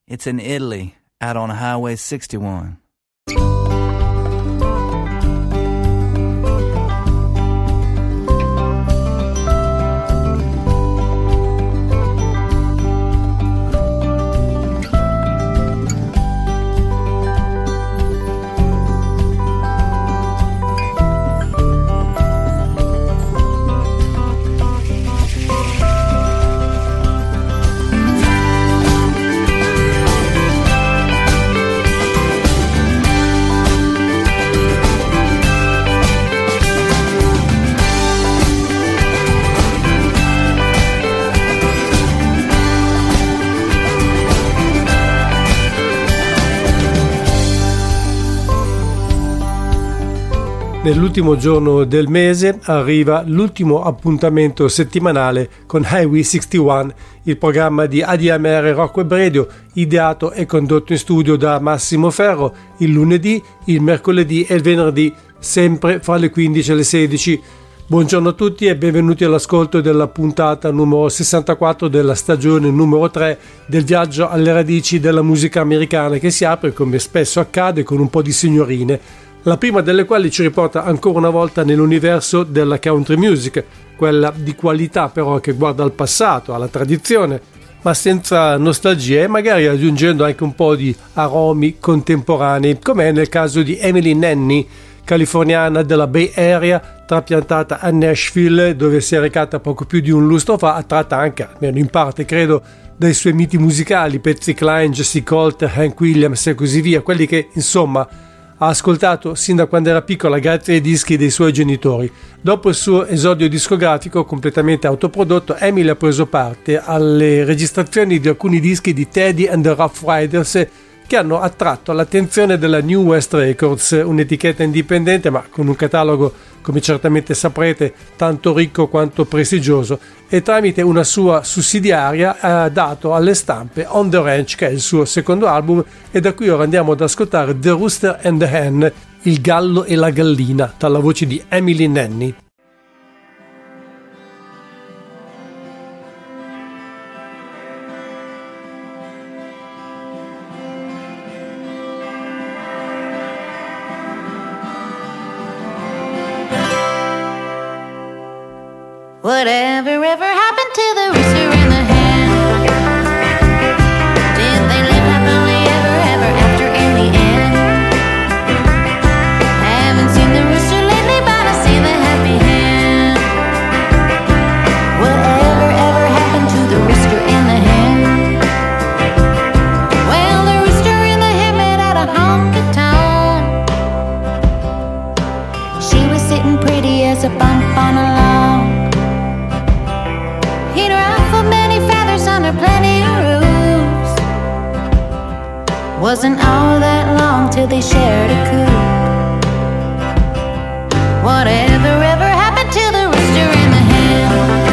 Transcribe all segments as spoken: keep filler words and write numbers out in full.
It's in Italy, out on Highway sixty-one. Nell'ultimo giorno del mese arriva l'ultimo appuntamento settimanale con Highway sessantuno, il programma di A D M R Rock Web Radio, ideato e condotto in studio da Massimo Ferro il lunedì, il mercoledì e il venerdì, sempre fra le quindici e le sedici. Buongiorno a tutti e benvenuti all'ascolto della puntata numero sessantaquattro della stagione numero tre del viaggio alle radici della musica americana, che si apre, come spesso accade, con un po' di signorine, la prima delle quali ci riporta ancora una volta nell'universo della country music, quella di qualità però che guarda al passato, alla tradizione, ma senza nostalgia e magari aggiungendo anche un po' di aromi contemporanei, come è nel caso di Emily Nanny, californiana della Bay Area, trapiantata a Nashville, dove si è recata poco più di un lustro fa, attratta anche, almeno in parte credo, dai suoi miti musicali, Patsy Cline, Jessie Colt, Hank Williams e così via, quelli che insomma ha ascoltato sin da quando era piccola grazie ai dischi dei suoi genitori. Dopo il suo esordio discografico completamente autoprodotto, Emily ha preso parte alle registrazioni di alcuni dischi di Teddy and the Rough Riders che hanno attratto l'attenzione della New West Records, un'etichetta indipendente ma con un catalogo, come certamente saprete, tanto ricco quanto prestigioso, e tramite una sua sussidiaria ha dato alle stampe On the Ranch, che è il suo secondo album, e da qui ora andiamo ad ascoltare The Rooster and the Hen, il gallo e la gallina, dalla voce di Emily Nanny. Whatever ever happened to the rooster and the hen? Did they live happily ever, ever after in the end? Haven't seen the rooster lately, but I see the happy hen. Whatever ever happened to the rooster and the hen? Well, the rooster and the hen met at a honky tonk. She was sitting pretty as a bump on a log. He'd ruffled many feathers under plenty of roofs. Wasn't all that long till they shared a coop. Whatever ever happened to the rooster and the hen?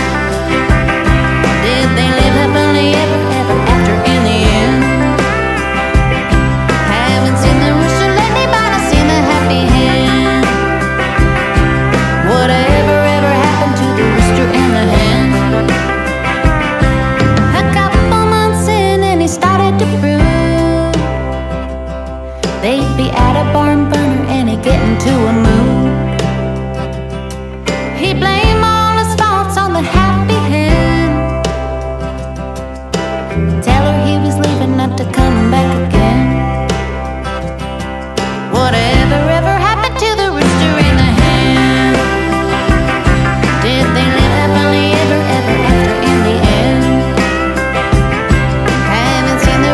Did they live happily ever, ever after in the end? Haven't seen the rooster lately, but I've seen the happy hen. Whatever ever happened to the rooster and the hen? Started to brew. They'd be at a barn burner and he'd get into a mood. He'd blame all his faults on the happy hen. Tell her he was leaving not to come back again. Whatever ever happened to the rooster and the hen? Did they live happily ever, ever after in the end?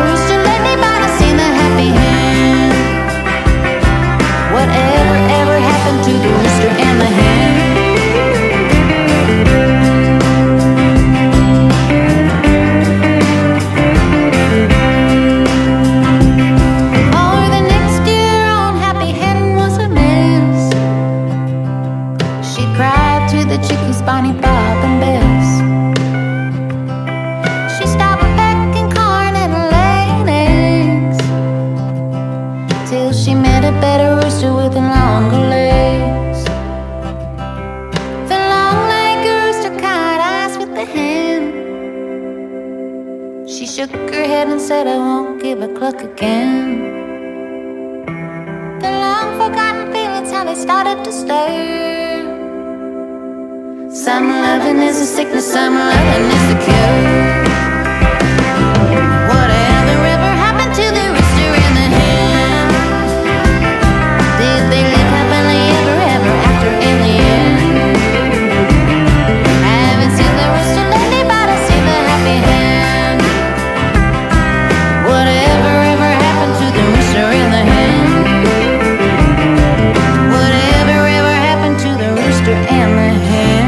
Whatever ever happened won't give a cluck again. The long forgotten feelings, how they started to stir. Some loving is a sickness, some loving is a cure. Whatever ever happened to the rooster and the hen? Did they live happily ever, ever after in the end? I haven't seen the rooster lately, but I see the happy hen. Whatever ever happened to the rooster and the hen? Whatever ever happened to the rooster and the hen?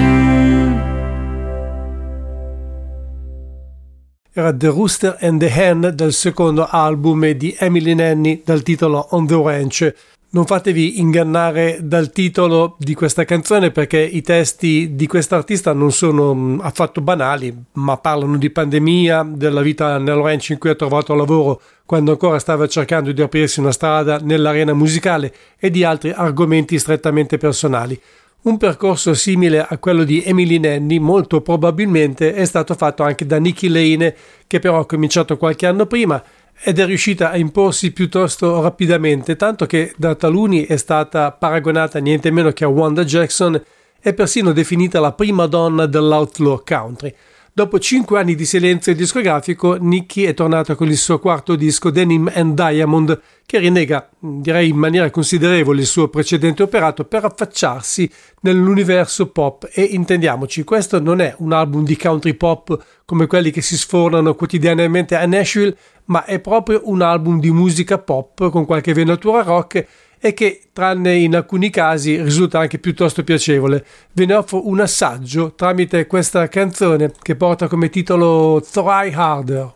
Era The Rooster and the Hen dal secondo album di Emily Nanny dal titolo On the Ranch. Non fatevi ingannare dal titolo di questa canzone, perché i testi di quest'artista non sono affatto banali, ma parlano di pandemia, della vita nel ranch in cui ha trovato lavoro quando ancora stava cercando di aprirsi una strada nell'arena musicale e di altri argomenti strettamente personali. Un percorso simile a quello di Emily Nanny molto probabilmente è stato fatto anche da Nikki Lane, che però ha cominciato qualche anno prima ed è riuscita a imporsi piuttosto rapidamente, tanto che da taluni è stata paragonata niente meno che a Wanda Jackson e persino definita la prima donna dell'outlaw country. Dopo cinque anni di silenzio discografico, Nikki è tornata con il suo quarto disco Denim and Diamond, che rinnega, direi in maniera considerevole, il suo precedente operato per affacciarsi nell'universo pop. E intendiamoci, questo non è un album di country pop come quelli che si sfornano quotidianamente a Nashville, ma è proprio un album di musica pop con qualche venatura rock e che, tranne in alcuni casi, risulta anche piuttosto piacevole. Ve ne offro un assaggio tramite questa canzone che porta come titolo Try Harder.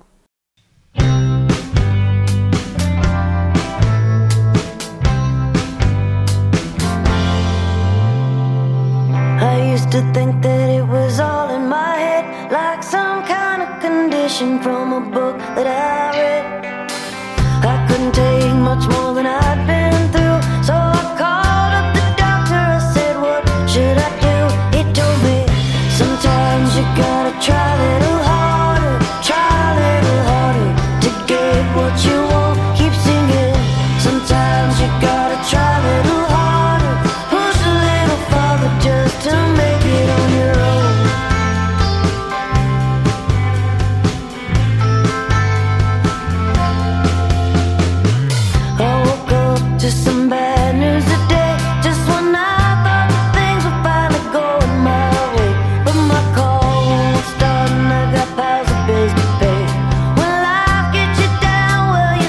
I used to think that it was all in my head, like some kind of condition from a book that I read. I couldn't take much more than I'd been through, so I called up the doctor. I said, what should I do? He told me, sometimes you gotta try a little harder, try a little harder to get what you want. Keep singing. Sometimes you gotta try a little harder, push a little farther just to make it on your own. To some bad news today, just when I thought that things were finally going my way. But my call won't start and I got piles of bills to pay. When life gets you down, well, you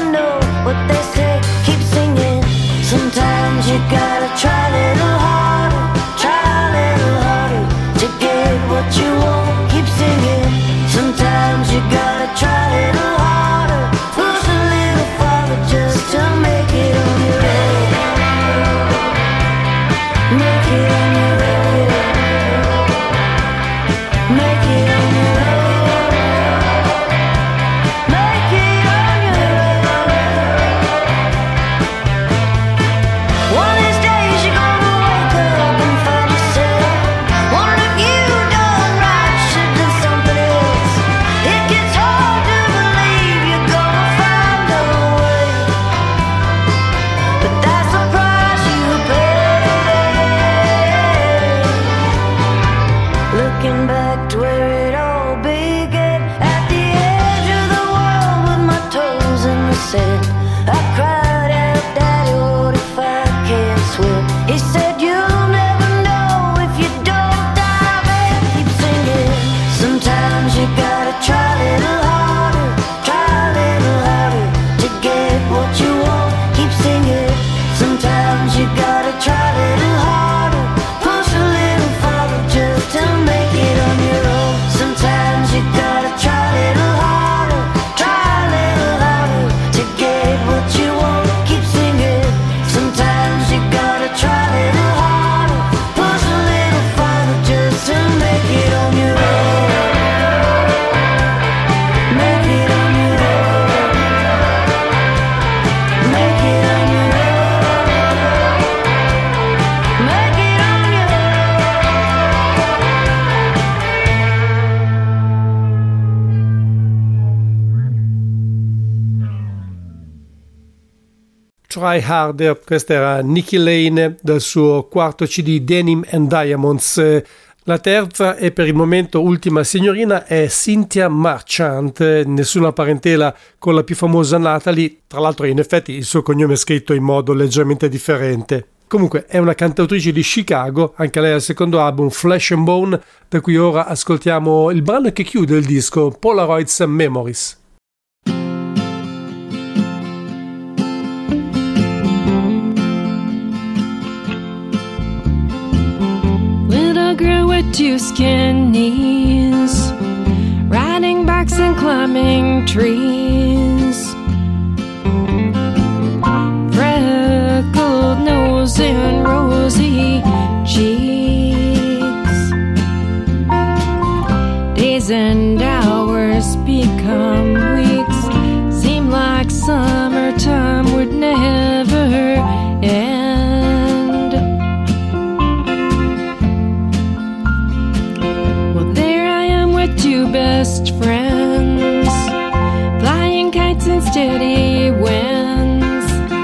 Try Harder. Questa era Nikki Lane dal suo quarto C D Denim and Diamonds. La terza e per il momento ultima signorina è Cynthia Marchant, nessuna parentela con la più famosa Natalie, tra l'altro in effetti il suo cognome è scritto in modo leggermente differente. Comunque è una cantautrice di Chicago, anche lei ha il secondo album Flesh and Bone, da cui ora ascoltiamo il brano che chiude il disco, Polaroids and Memories. Girl with two skin knees, riding bikes and climbing trees, freckled nose and rosy cheeks. Days and hours become weeks, seem like summertime would never end. Two best friends, flying kites in steady winds,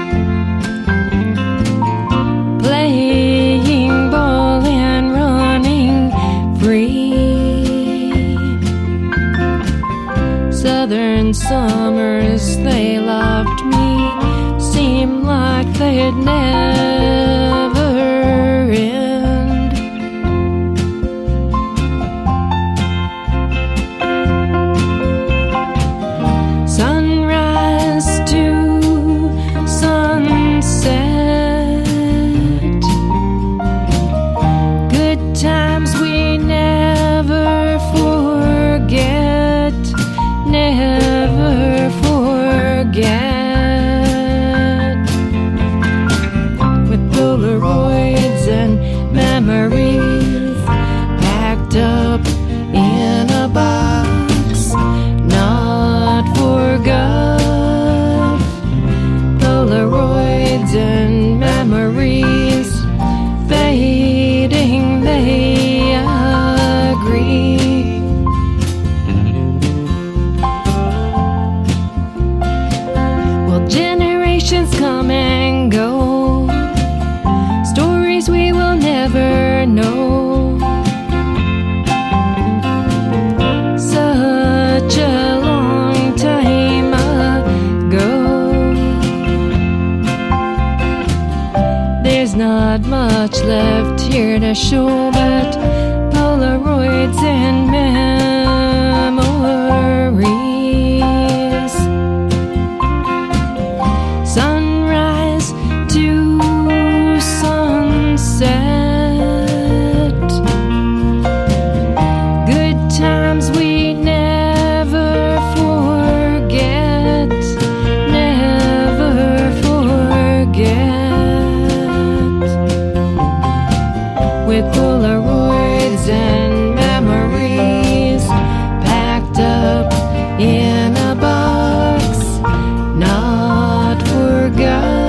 playing ball and running free. Southern summers, they loved me, seemed like they'd never end. Much left here to show, but Polaroids and memories. Sunrise to sunset, good times we never forget, never forget. With Polaroids and memories packed up in a box, not forgot.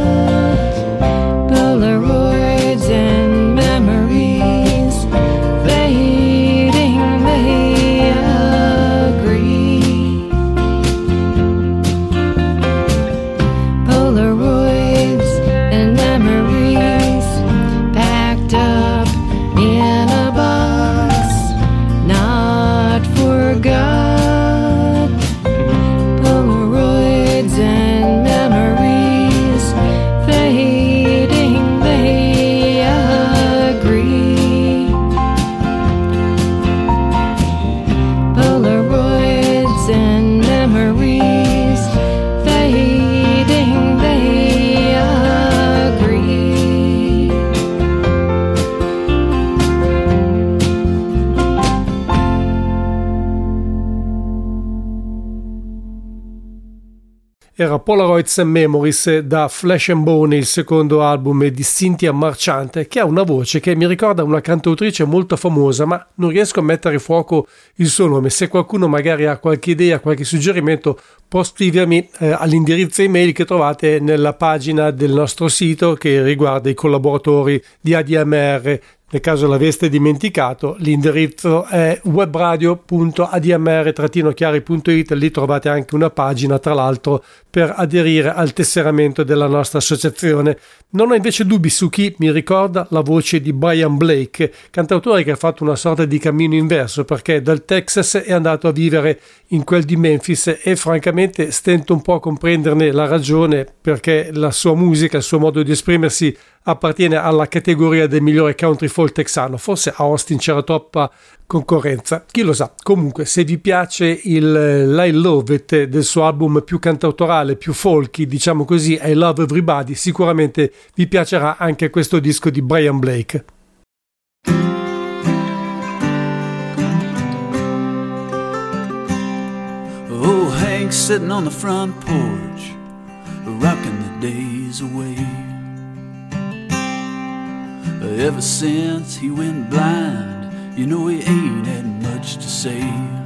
Polaroids and memories fading, they agree. Polaroids and memories packed up in a box, not forgot. Polaroids and memories fading, they agree. Polaroids and memories fading, they agree. Era Polaroids and Memories da Flesh and Bone, il secondo album di Cynthia Marchant, che ha una voce che mi ricorda una cantautrice molto famosa, ma non riesco a mettere a fuoco il suo nome. Se qualcuno magari ha qualche idea, qualche suggerimento, può scrivermi eh, all'indirizzo email che trovate nella pagina del nostro sito che riguarda i collaboratori di A D M R. Nel caso l'aveste dimenticato, l'indirizzo è webradio punto a d m r chiari punto i t, lì trovate anche una pagina tra l'altro per aderire al tesseramento della nostra associazione. Non ho invece dubbi su chi mi ricorda la voce di Brian Blake, cantautore che ha fatto una sorta di cammino inverso, perché dal Texas è andato a vivere in quel di Memphis e francamente stento un po' a comprenderne la ragione, perché la sua musica, il suo modo di esprimersi appartiene alla categoria del migliore country folk texano. Forse a Austin c'era troppa concorrenza, chi lo sa. Comunque, se vi piace il I Love It del suo album più cantautorale, più folky, diciamo così, I Love Everybody, sicuramente vi piacerà anche questo disco di Brian Blake. Oh, Hank sitting on the front porch, rocking the days away. Ever since he went blind, you know he ain't had much to say.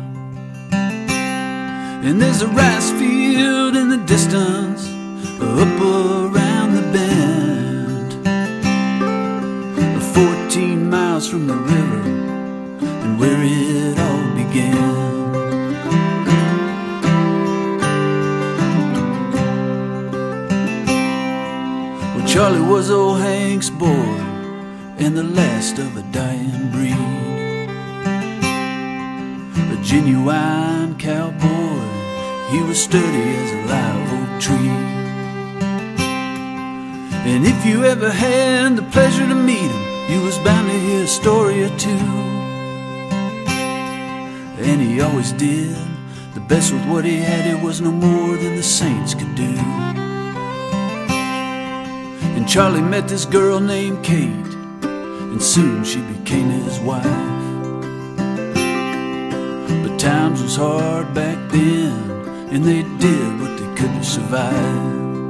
And there's a rice field in the distance, up around the bend, fourteen miles from the river, and where it all began. Well, Charlie was old Hank's boy, and the last of a dying breed, a genuine cowboy. He was sturdy as a live oak tree. And if you ever had the pleasure to meet him, you was bound to hear a story or two. And he always did the best with what he had. It was no more than the saints could do. And Charlie met this girl named Kate, and soon she became his wife. But times was hard back then, and they did what they could to survive.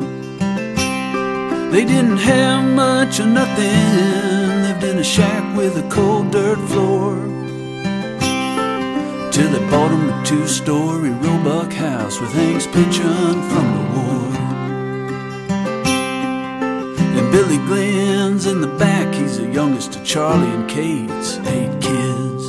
They didn't have much or nothing, lived in a shack with a cold dirt floor, till they bought him a two-story Roebuck house with Hank's pension from the war. And Billy Glenn's in the back, he's the youngest of Charlie and Kate's eight kids.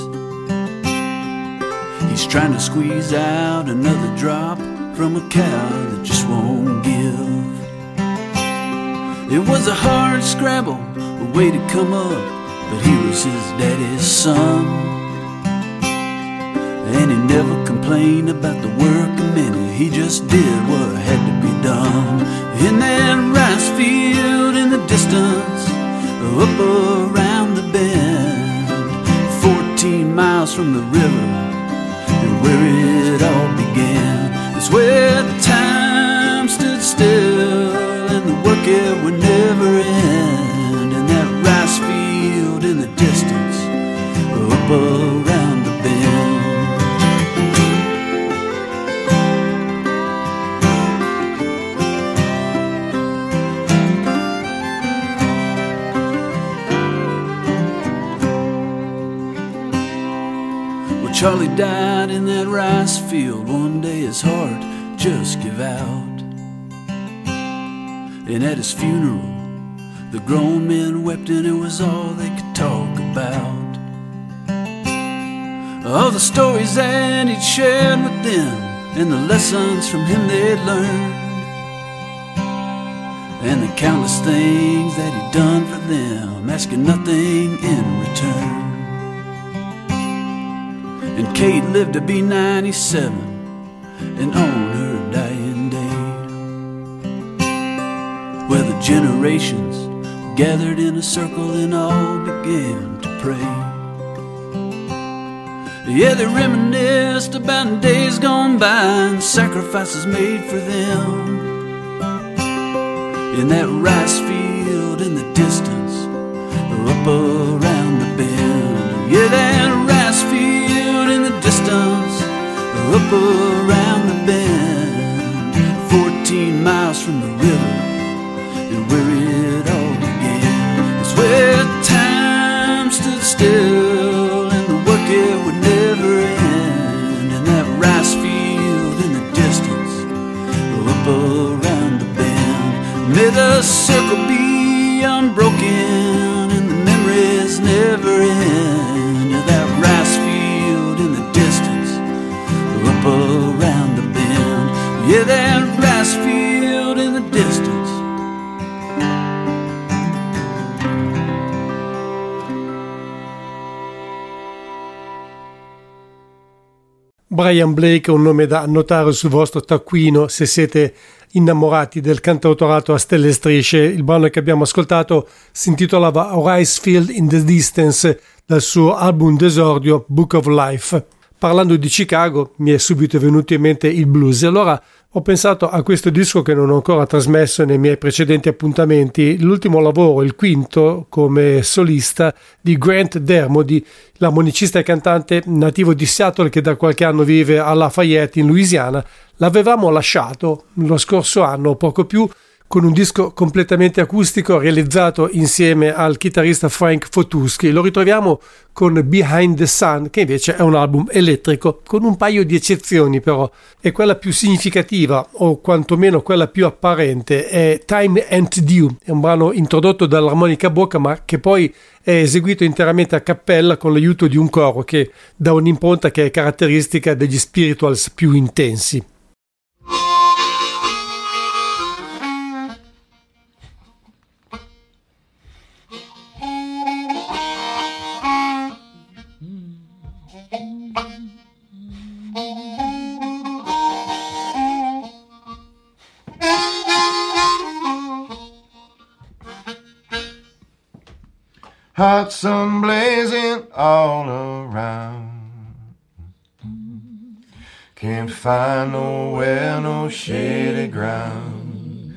He's trying to squeeze out another drop from a cow that just won't give. It was a hard scrabble, a way to come up, but he was his daddy's son. And he never complained about the work of many, he just did what had to be done. In that rice field in the distance, up around the bend, fourteen miles from the river, and where it all began, it's where the time stood still and the work it would never end. In that rice field in the distance, up around the bend. Well, Charlie died in that rice field. One day his heart just gave out. And at his funeral, the grown men wept, and it was all they could talk about. All the stories that he'd shared with them, and the lessons from him they'd learned, and the countless things that he'd done for them, asking nothing in return. And Kate lived to be ninety-seven, and on her dying day, where the generations gathered in a circle and all began to pray. Yeah, they reminisced about days gone by and sacrifices made for them. In that rice field in the distance, up around the bend. Yeah, that rice field in the distance, up around the bend, fourteen miles from the river, and where it all began, it's where time stood still and the work it would never end. In that rice field in the distance, up around the bend, may the circle be unbroken and the memories never end. In that rice field in the distance, up around the bend, yeah, that rice field Brian Blake è un nome da annotare sul vostro taccuino se siete innamorati del cantautorato a stelle e strisce. Il brano che abbiamo ascoltato si intitolava Horace Field in the Distance dal suo album d'esordio Book of Life. Parlando di Chicago mi è subito venuto in mente il blues e allora ho pensato a questo disco che non ho ancora trasmesso nei miei precedenti appuntamenti, l'ultimo lavoro, il quinto come solista di Grant Dermody, l'armonicista e cantante nativo di Seattle che da qualche anno vive a Lafayette in Louisiana. L'avevamo lasciato lo scorso anno o poco più con un disco completamente acustico realizzato insieme al chitarrista Frank Fotusky. Lo ritroviamo con Behind the Sun, che invece è un album elettrico, con un paio di eccezioni però, e quella più significativa, o quantomeno quella più apparente, è Time and Due, è un brano introdotto dall'armonica a bocca, ma che poi è eseguito interamente a cappella con l'aiuto di un coro che dà un'impronta che è caratteristica degli spirituals più intensi. Hot sun blazing all around. Can't find nowhere, no shady ground.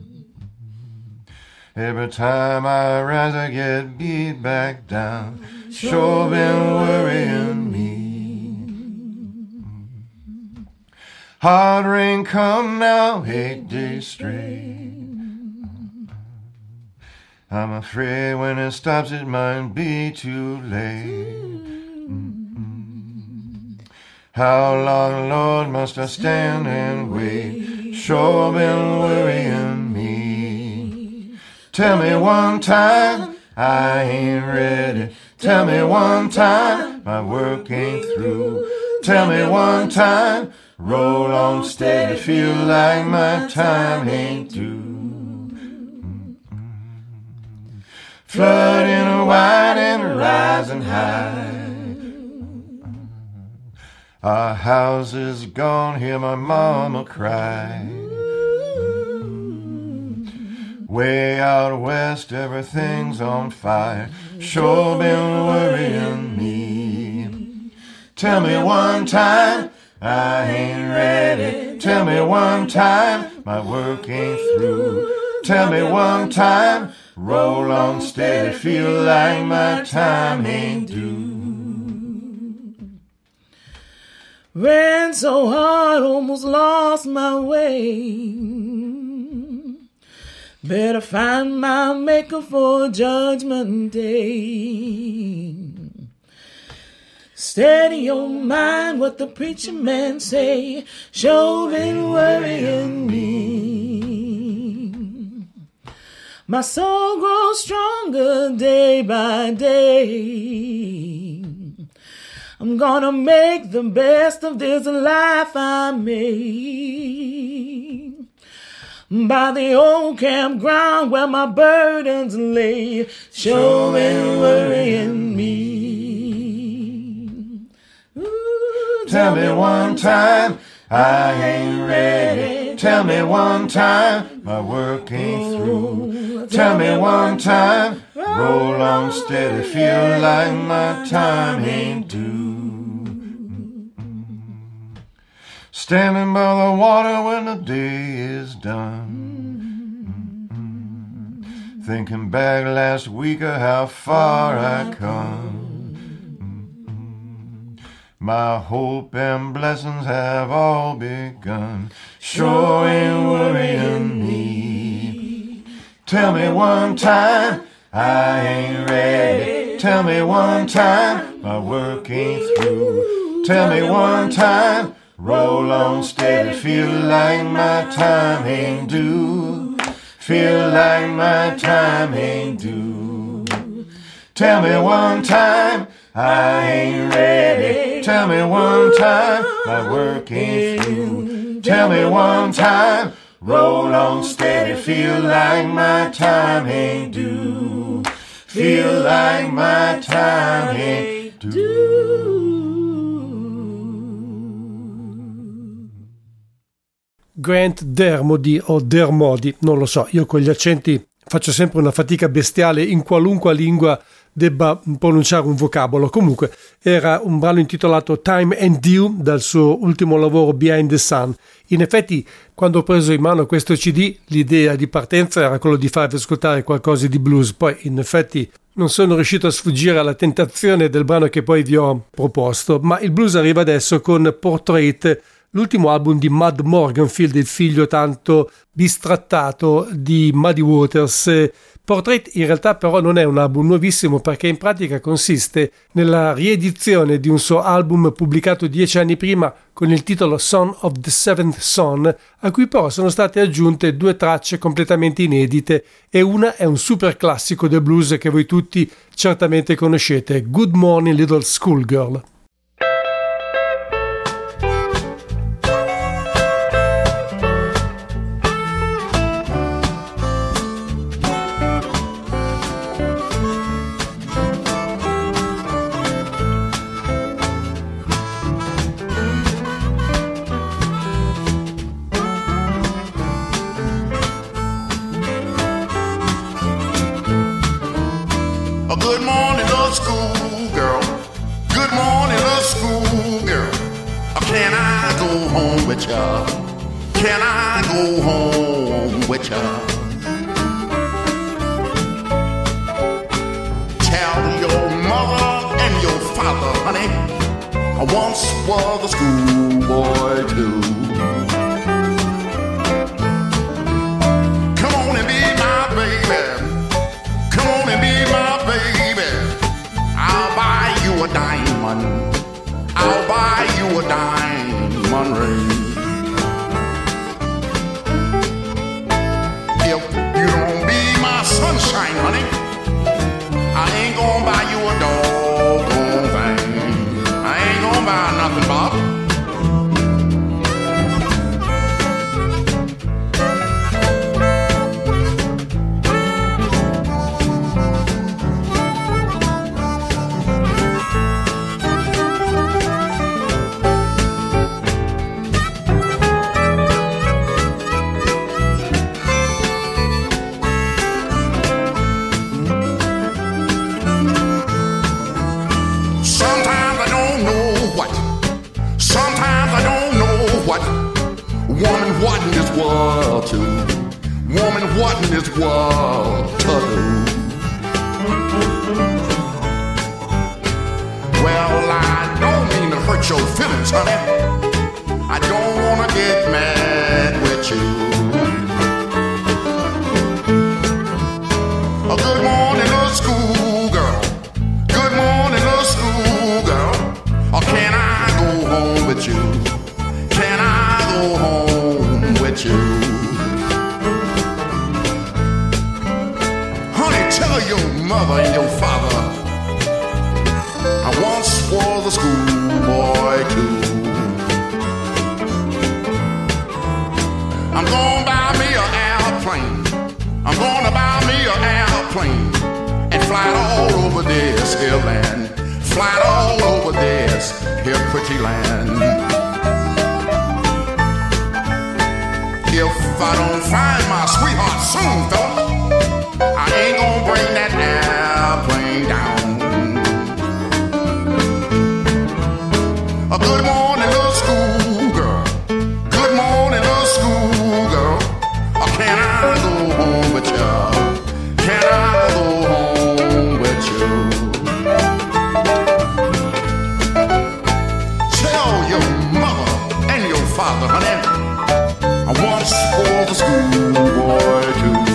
Every time I rise I get beat back down. Sure been worrying me. Hard rain come now, eight days straight. I'm afraid when it stops it might be too late. Mm-mm. How long, Lord, must I stand and wait? Sure been worrying me. Tell me one time, I ain't ready. Tell me one time, my work ain't through. Tell me one time, roll on steady, feel like my time ain't due. Flooding a wide and rising high. Our house is gone, hear my mama cry. Way out west, everything's on fire. Sure been worrying me. Tell me one time, I ain't ready. Tell me one time, my work ain't through. Tell me one time, roll on steady, feel like my time ain't due. Ran so hard, almost lost my way. Better find my maker for Judgment Day. Steady your mind, what the preacher man say. Sure been worrying me. My soul grows stronger day by day. I'm gonna make the best of this life I made. By the old campground where my burdens lay, sure been worrying me. Ooh, tell me one time, I ain't ready. Tell me one time, my work ain't through. Tell me one time, roll on steady, feel like my time ain't due. Standing by the water when the day is done. Thinking back last week of how far I come. My hope and blessings have all begun. Sure ain't worrying me. Tell me one time, I ain't ready. Tell me one time, my work ain't through. Tell me one time, roll on steady, feel like my time ain't due. Feel like my time ain't due. Tell me one time, I ain't ready. Tell me one time, my work ain't through. Tell me one time, roll on steady, feel like my time ain't due. Feel like my time ain't due. Grant Dermody o Dermody, non lo so, io con gli accenti faccio sempre una fatica bestiale in qualunque lingua debba pronunciare un vocabolo. Comunque era un brano intitolato Time and Due dal suo ultimo lavoro Behind the Sun. In effetti, quando ho preso in mano questo C D, l'idea di partenza era quello di farvi ascoltare qualcosa di blues. Poi in effetti non sono riuscito a sfuggire alla tentazione del brano che poi vi ho proposto, ma il blues arriva adesso con Portrait, l'ultimo album di Mud Morganfield, il figlio tanto bistrattato di Muddy Waters. Portrait in realtà però non è un album nuovissimo, perché in pratica consiste nella riedizione di un suo album pubblicato dieci anni prima con il titolo Son of the Seventh Son, a cui però sono state aggiunte due tracce completamente inedite e una è un super classico del blues che voi tutti certamente conoscete, Good Morning Little Schoolgirl. Good morning, little schoolgirl. Good morning, little schoolgirl. Can I go home with ya? Can I go home with ya? Tell your mother and your father, honey, I once was a schoolboy too. Come on and be my baby. Come on and be my baby. I'll buy you a diamond. I'll buy you a diamond ring. If you don't be my sunshine, honey, I ain't gonna buy you a doggone thing. I ain't gonna buy nothing, Bob. Woman, what in this world to? Woman, what in this world to do? Well, I don't mean to hurt your feelings, honey. I don't wanna get mad with you. Oh, good morning, little schoolgirl. Good morning, little schoolgirl. Or can I go home with you? Can I go home with you? Honey, tell your mother and your father I once was a schoolboy too. I'm gonna buy me an airplane. I'm gonna buy me an airplane and fly all over this here land. Fly all over this here pretty land. If I don't find my sweetheart soon, fella, I ain't gonna bring that airplane down. A good morning, little schoolgirl. Good morning, little schoolgirl. Or can I go home with you? Can I go home with you? Tell your mother and your father, honey, I once was a schoolboy too.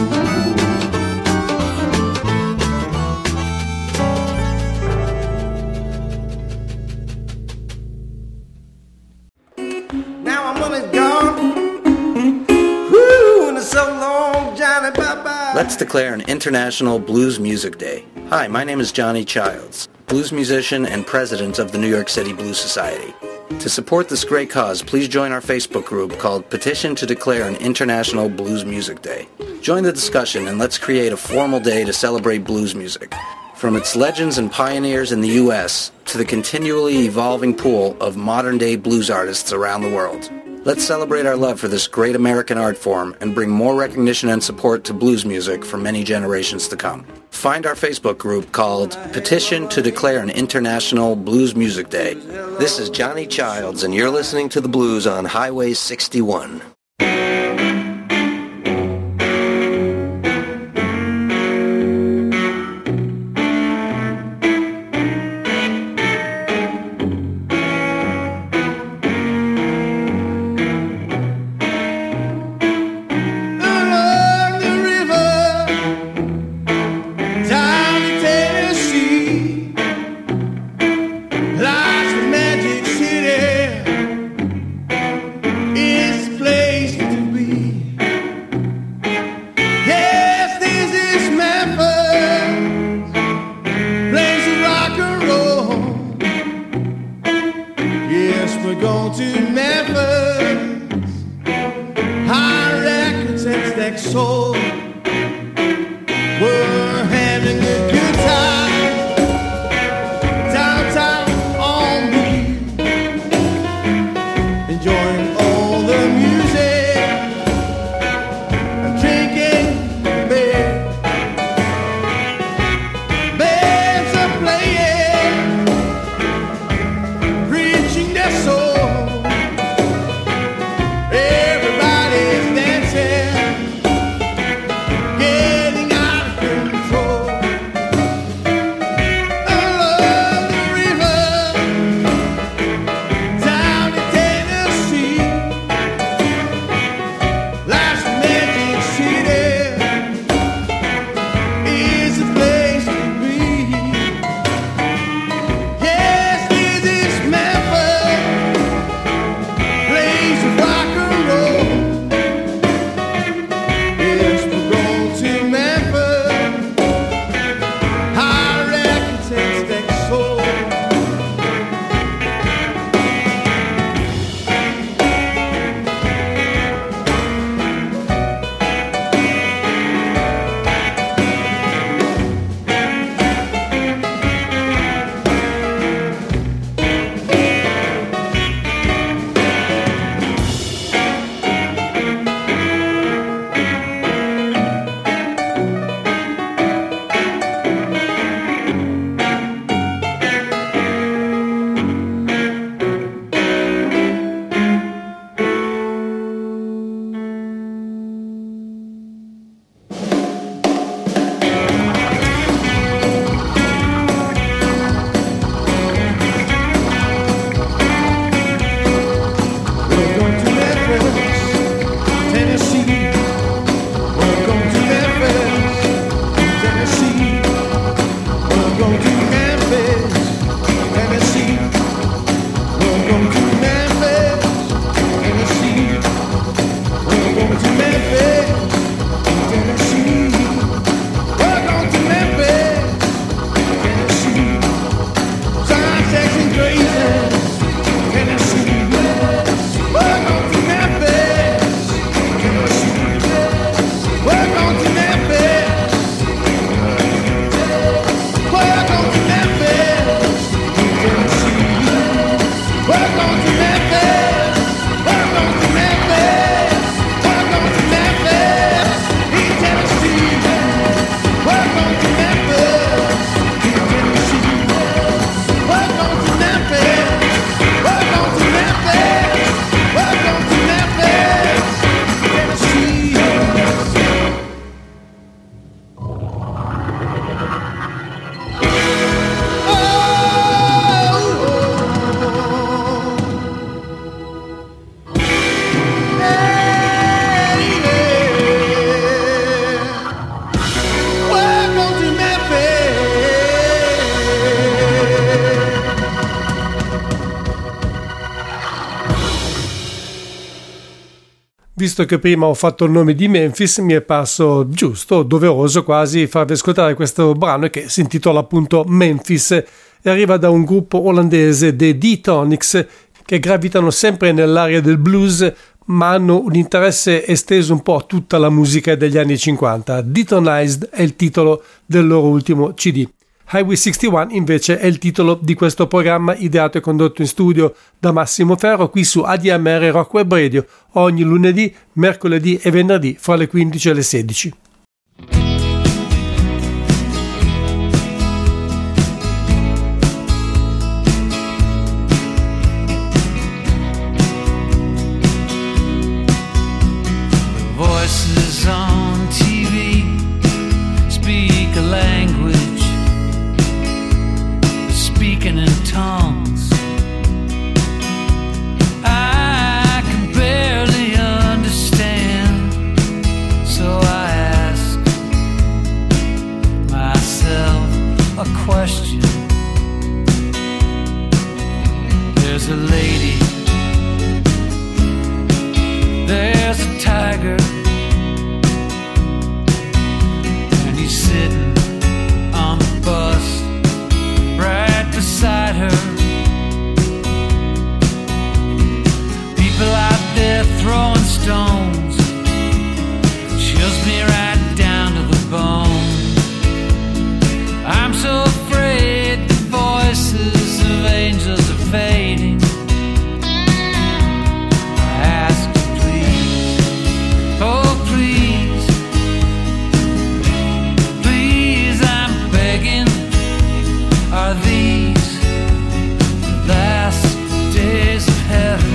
Now I'm gonna gone. Woo, and it's so long, Johnny, bye-bye. Let's declare an International Blues Music Day. Hi, my name is Johnny Childs, blues musician and president of the New York City Blues Society. To support this great cause, please join our Facebook group called Petition to Declare an International Blues Music Day. Join the discussion and let's create a formal day to celebrate blues music. From its legends and pioneers in the U S to the continually evolving pool of modern-day blues artists around the world. Let's celebrate our love for this great American art form and bring more recognition and support to blues music for many generations to come. Find our Facebook group called Petition to Declare an International Blues Music Day. This is Johnny Childs, and you're listening to The Blues on Highway sixty-one. Visto che prima ho fatto il nome di Memphis, mi è parso giusto, doveroso quasi, farvi ascoltare questo brano che si intitola appunto Memphis e arriva da un gruppo olandese dei D-Tonics che gravitano sempre nell'area del blues ma hanno un interesse esteso un po' a tutta la musica degli anni cinquanta. Detonized è il titolo del loro ultimo C D. Highway sessantuno invece è il titolo di questo programma ideato e condotto in studio da Massimo Ferro qui su A D M R Rock Web Radio ogni lunedì, mercoledì e venerdì fra le quindici e le sedici. Voices on T V speak a language, speaking in tongues I can barely understand. So I ask myself a question. There's a lady, there's a tiger, and he's sitting on the bus right beside her. People out there throwing stones, chills me right down to the bone. I'm so afraid the voices of angels are fading. I ask you please, oh please, please I'm begging, are these the last days of heaven?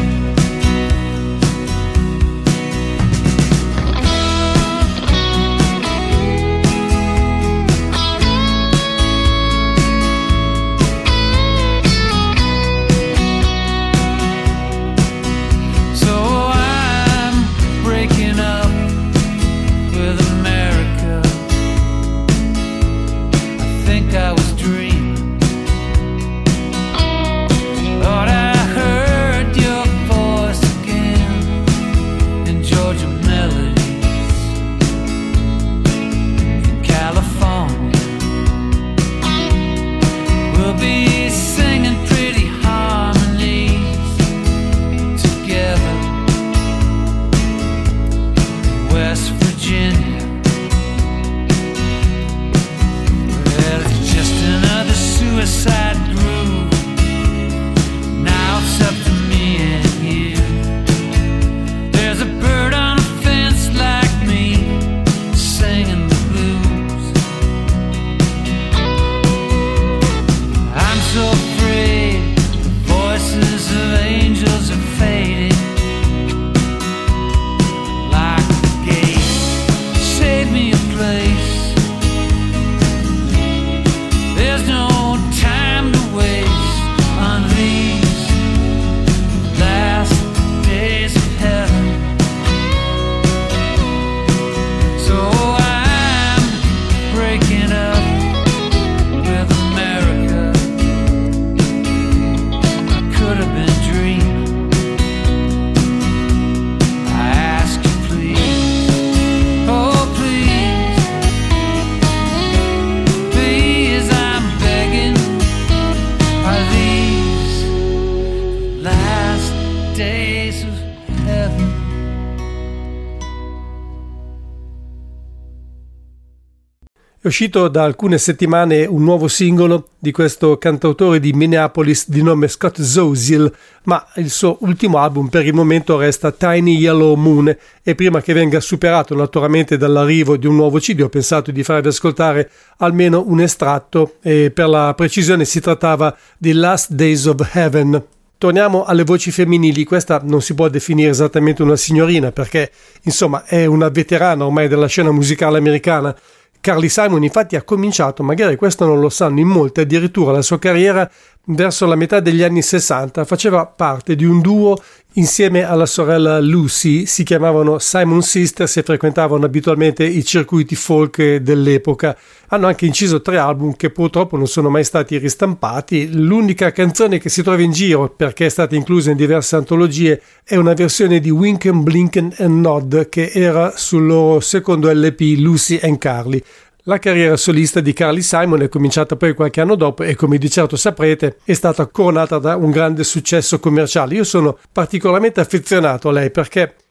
È uscito da alcune settimane un nuovo singolo di questo cantautore di Minneapolis di nome Scott Zosiel, ma il suo ultimo album per il momento resta Tiny Yellow Moon e prima che venga superato naturalmente dall'arrivo di un nuovo C D ho pensato di farvi ascoltare almeno un estratto e per la precisione si trattava di Last Days of Heaven. Torniamo alle voci femminili, questa non si può definire esattamente una signorina perché insomma è una veterana ormai della scena musicale americana. Carly Simon infatti ha cominciato, magari questo non lo sanno in molti, addirittura la sua carriera verso la metà degli anni sessanta, faceva parte di un duo insieme alla sorella Lucy, si chiamavano Simon Sisters e frequentavano abitualmente i circuiti folk dell'epoca. Hanno anche inciso tre album che purtroppo non sono mai stati ristampati. L'unica canzone che si trova in giro, perché è stata inclusa in diverse antologie, è una versione di Winkin', Blinkin' and Nod che era sul loro secondo L P Lucy and Carly. La carriera solista di Carly Simon è cominciata poi qualche anno dopo e, come di certo saprete, è stata coronata da un grande successo commerciale. Io sono particolarmente affezionato a lei perché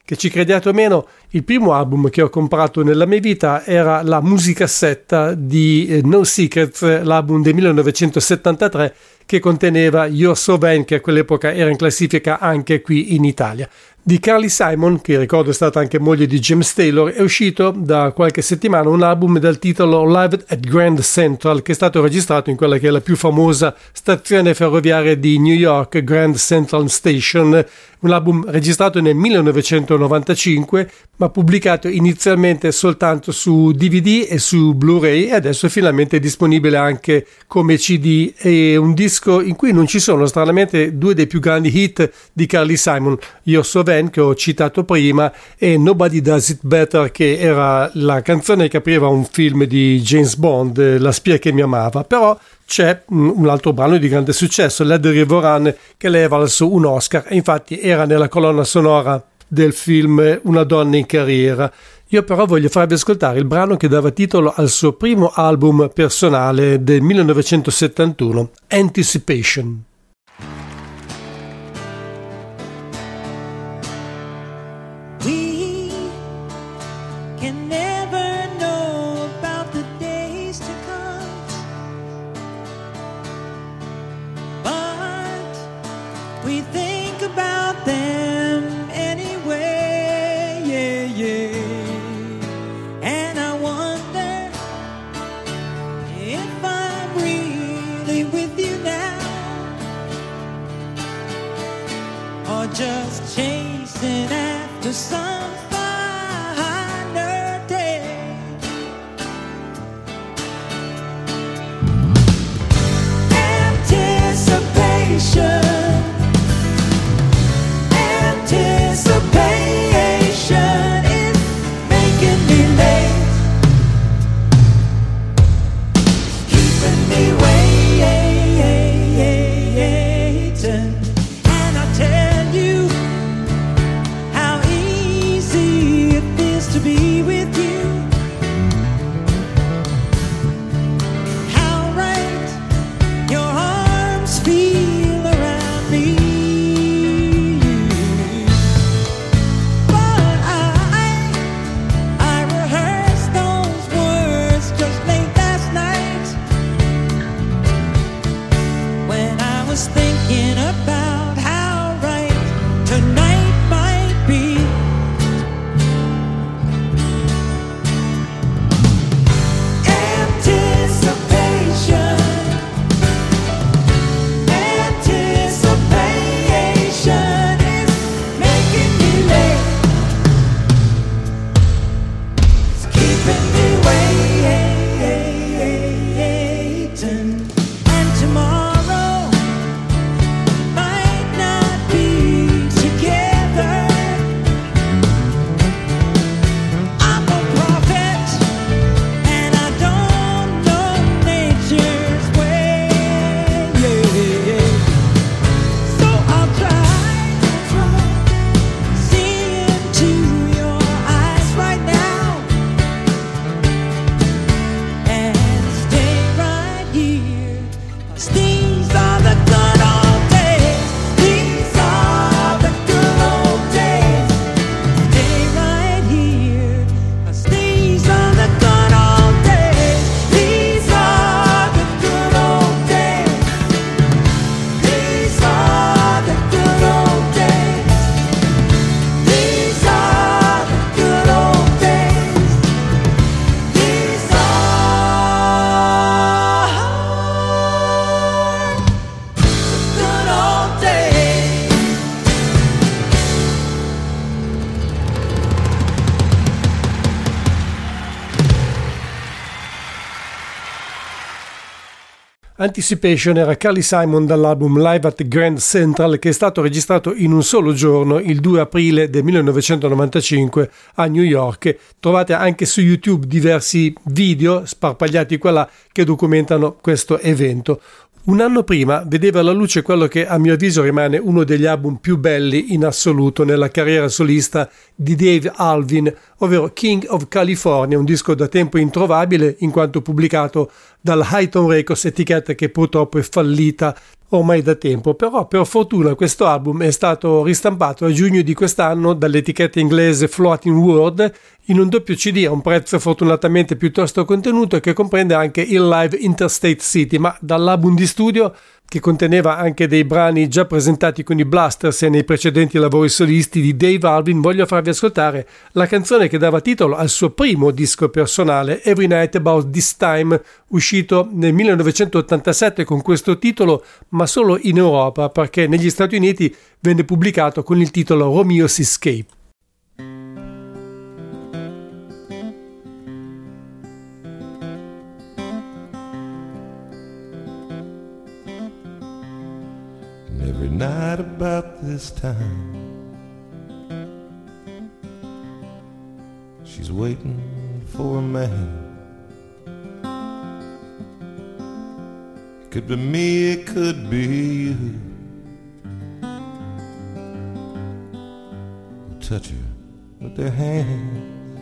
che ci crediate o meno, il primo album che ho comprato nella mia vita era la musicassetta di eh, No Secrets, l'album del millenovecentosettantatré, che conteneva You're So Vain, che a quell'epoca era in classifica anche qui in Italia. Di Carly Simon, che ricordo è stata anche moglie di James Taylor, è uscito da qualche settimana un album dal titolo Live at Grand Central, che è stato registrato in quella che è la più famosa stazione ferroviaria di New York, Grand Central Station, un album registrato nel millenovecentonovantacinque, ma pubblicato inizialmente soltanto su D V D e su Blu-ray, e adesso è finalmente disponibile anche come C D. È un disco in cui non ci sono, stranamente, due dei più grandi hit di Carly Simon, You're So Vain, che ho citato prima, e Nobody Does It Better, che era la canzone che apriva un film di James Bond, La spia che mi amava. Però c'è un altro brano di grande successo, Let the River Run, che le è valso un Oscar, e infatti era nella colonna sonora del film Una donna in carriera. Io però voglio farvi ascoltare il brano che dava titolo al suo primo album personale del millenovecentosettantuno, Anticipation. We can never know about the days to come, but we think about them anyway, yeah, yeah. And I wonder if I'm really with you now, or just chasing after some finer day. Anticipation, anticipation is making me late, keeping me waiting. And I tell you how easy it is to be with you, how right your arms feel around me. But I, I rehearsed those words just late last night when I was thinking about how right tonight might be. Anticipation, anticipation is making me late, it's keeping me waiting. And tomorrow might not be together. I'm a prophet and I don't know nature's way, yeah. So I'll try, see into your eyes right now and stay right here. 'Cause these are the good old days. These are the good old days. Stay right here. 'Cause these are the good old days. These are the good old days. These are the good old days. These are the good old days. These are the good old days. Anticipation era Carly Simon dall'album Live at Grand Central, che è stato registrato in un solo giorno, il due aprile del millenovecentonovantacinque a New York. Trovate anche su YouTube diversi video sparpagliati qua là che documentano questo evento. Un anno prima vedeva alla luce quello che a mio avviso rimane uno degli album più belli in assoluto nella carriera solista di Dave Alvin, ovvero King of California, un disco da tempo introvabile in quanto pubblicato dalla Hi-Tone Records, etichetta che purtroppo è fallita ormai da tempo. Però per fortuna questo album è stato ristampato a giugno di quest'anno dall'etichetta inglese Floating World in un doppio C D a un prezzo fortunatamente piuttosto contenuto, che comprende anche il live Interstate City, ma dall'album di studio, che conteneva anche dei brani già presentati con i Blasters e nei precedenti lavori solisti di Dave Alvin, voglio farvi ascoltare la canzone che dava titolo al suo primo disco personale, Every Night About This Time, uscito nel millenovecentottantasette con questo titolo, ma solo in Europa, perché negli Stati Uniti venne pubblicato con il titolo Romeo's Escape. Every night about this time, she's waiting for a man. It could be me, it could be you. Who touch her with their hands.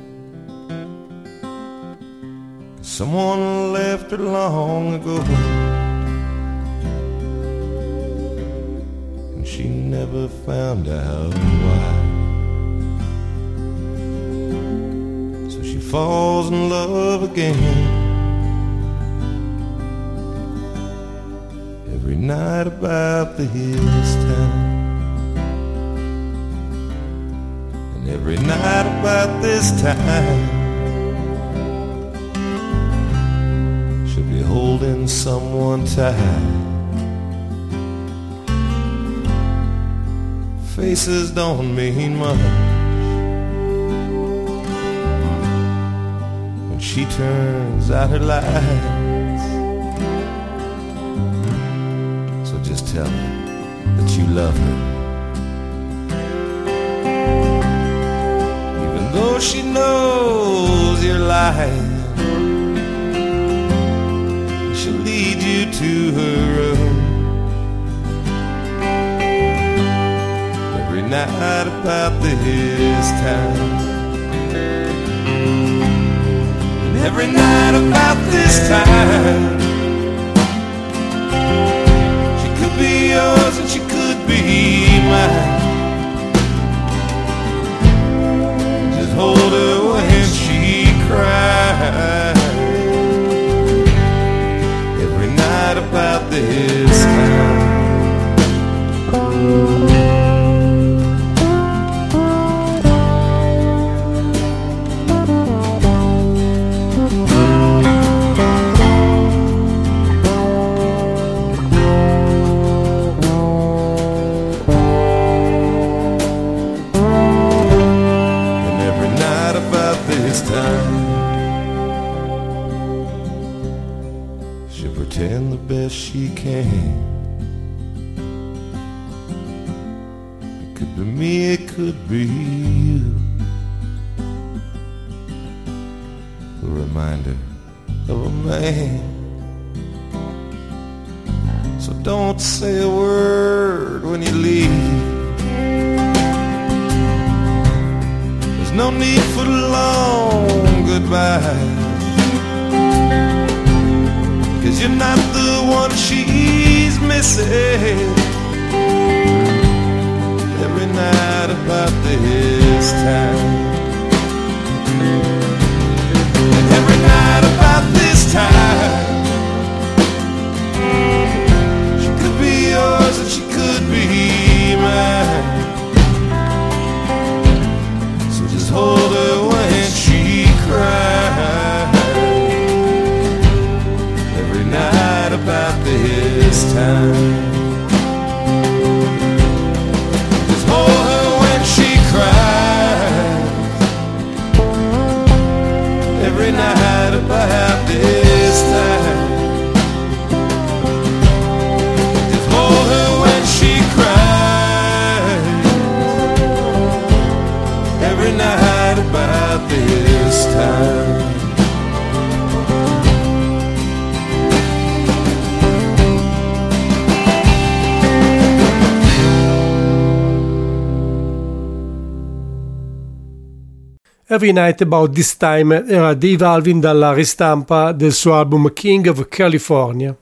Someone left her long ago, she never found out why. So she falls in love again. Every night about this time, and every night about this time, she'll be holding someone tight. Faces don't mean much when she turns out her lights. So just tell her that you love her, even though she knows you're lying. She'll lead you to her room night about this time, and every night about this time, she could be yours and she could be mine. Just hold her when she cries. Every night about this time. Pretend the best she can. It could be me, it could be you. A reminder of a man. So don't say a word when you leave. There's no need for long goodbye, 'cause you're not the one she's missing. Every night about this time, and every night about this time, she could be yours and she could be mine. So just hold her when she cries. Every night about this time, just hold her when she cries. Every night about this time, just hold her when she cries. Every night about this time. Every Night About This Time era Dave Alvin dalla ristampa del suo album King of California.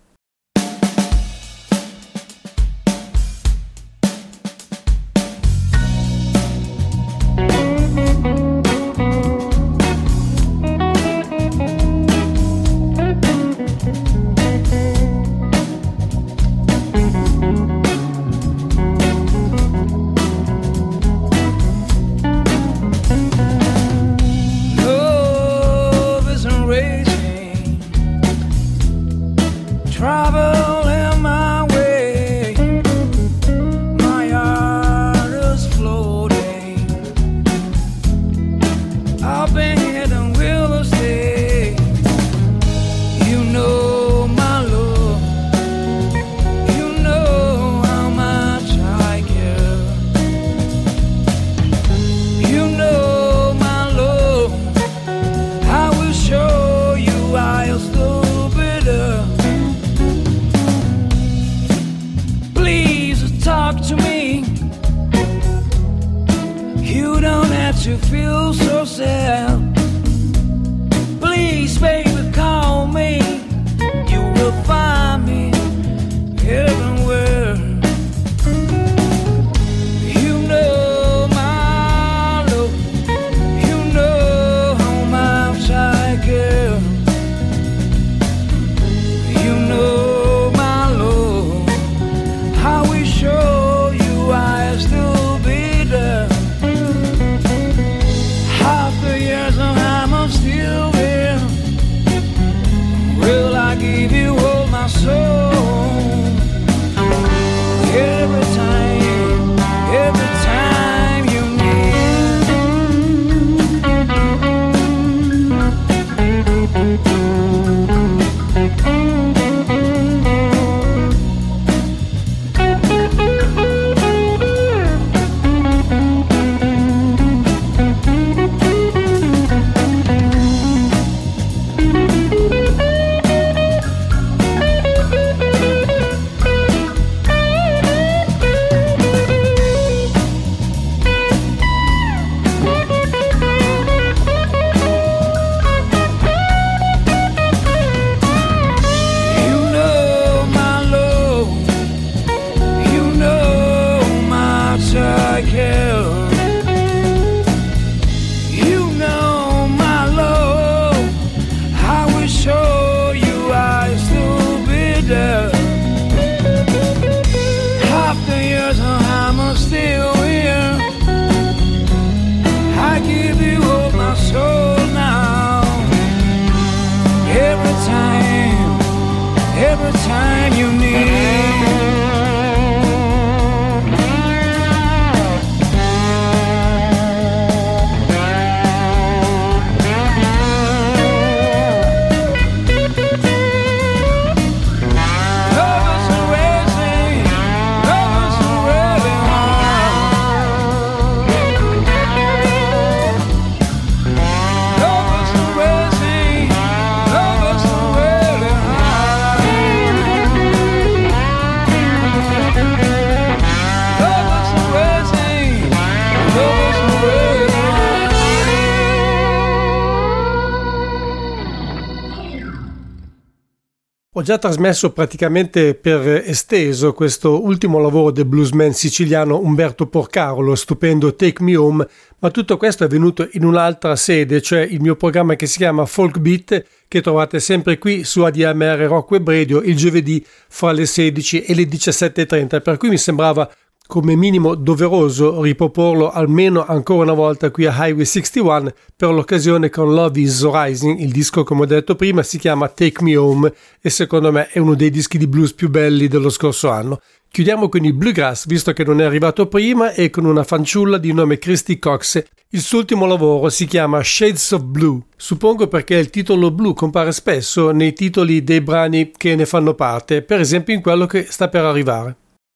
Ho già trasmesso praticamente per esteso questo ultimo lavoro del bluesman siciliano Umberto Porcaro, lo stupendo Take Me Home, ma tutto questo è venuto in un'altra sede, cioè il mio programma che si chiama Folk Beat, che trovate sempre qui su A D M R Rock Web Radio il giovedì fra le sedici e le diciassette e trenta, per cui mi sembrava come minimo doveroso riproporlo almeno ancora una volta qui a Highway sessantuno per l'occasione con Love is Rising. Il disco, come ho detto prima, si chiama Take Me Home e secondo me è uno dei dischi di blues più belli dello scorso anno. Chiudiamo con il bluegrass, visto che non è arrivato prima, e con una fanciulla di nome Christy Cox. Il suo ultimo lavoro si chiama Shades of Blue, suppongo perché il titolo blu compare spesso nei titoli dei brani che ne fanno parte, per esempio in quello che sta per arrivare.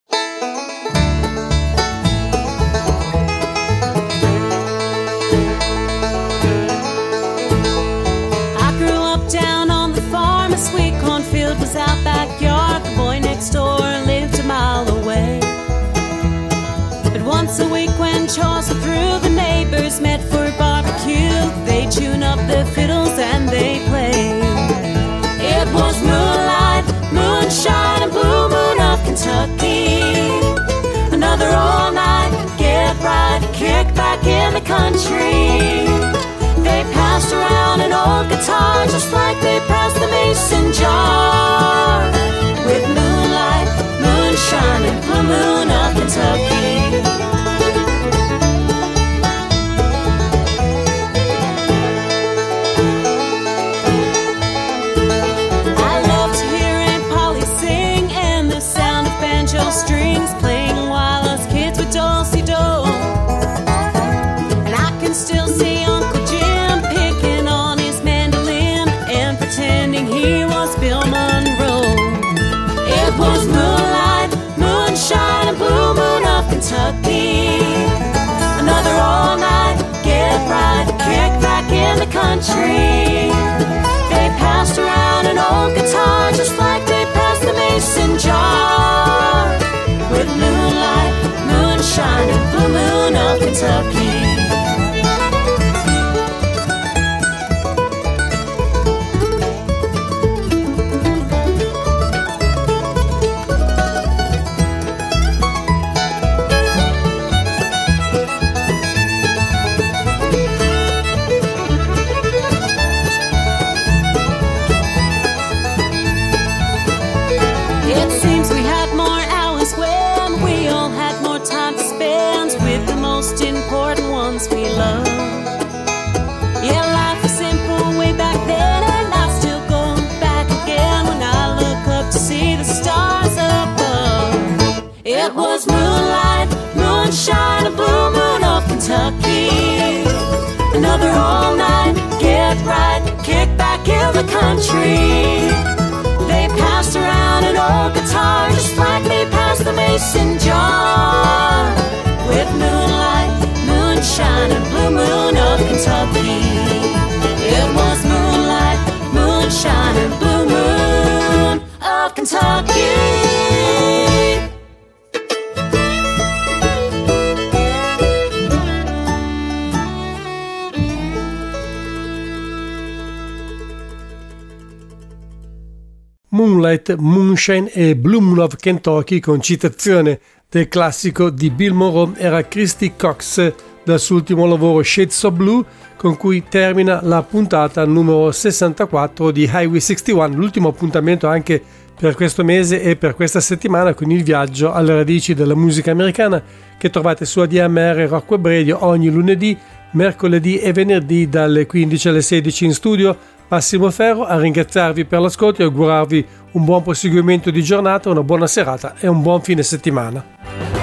Was out backyard, the boy next door lived a mile away. But once a week when chores were through, the neighbors met for a barbecue. country. They passed around an old guitar just like they passed the mason jar. With moonlight, moonshine, and blue moon of Kentucky. I love to hear Aunt Polly sing and the sound of banjo strings playing while us kids would do-si-do. And I can still see Uncle Jim picking on his mandolin and pretending he was Bill Monroe. It was moonlight, moonshine, and blue moon of Kentucky. Another all night, get right, kick back in the country. They passed around an old guitar just like they passed the mason jar. With moonlight, moonshine, and blue moon of Kentucky. It seems we had more hours when we all had more time to spend with the most important ones we love. Yeah, life was simple way back then, and I still go back again when I look up to see the stars above. It was moonlight, moonshine, a blue moon of Kentucky. Another all night, get right, kick back in the country. They passed around an old guitar just like they passed the mason jar. With moonlight, moonshine, and blue moon of Kentucky. It was moonlight, moonshine, and blue moon of Kentucky. Moonlight, Moonshine e Blue Moon of Kentucky, con citazione del classico di Bill Monroe, era Christy Cox dal suo ultimo lavoro Shades of Blue, con cui termina la puntata numero sessantaquattro di Highway sessantuno, l'ultimo appuntamento anche per questo mese e per questa settimana con il viaggio alle radici della musica americana che trovate su A D M R Rock Web Radio ogni lunedì, mercoledì e venerdì dalle quindici alle sedici in studio. Massimo Ferro a ringraziarvi per l'ascolto e augurarvi un buon proseguimento di giornata, una buona serata e un buon fine settimana.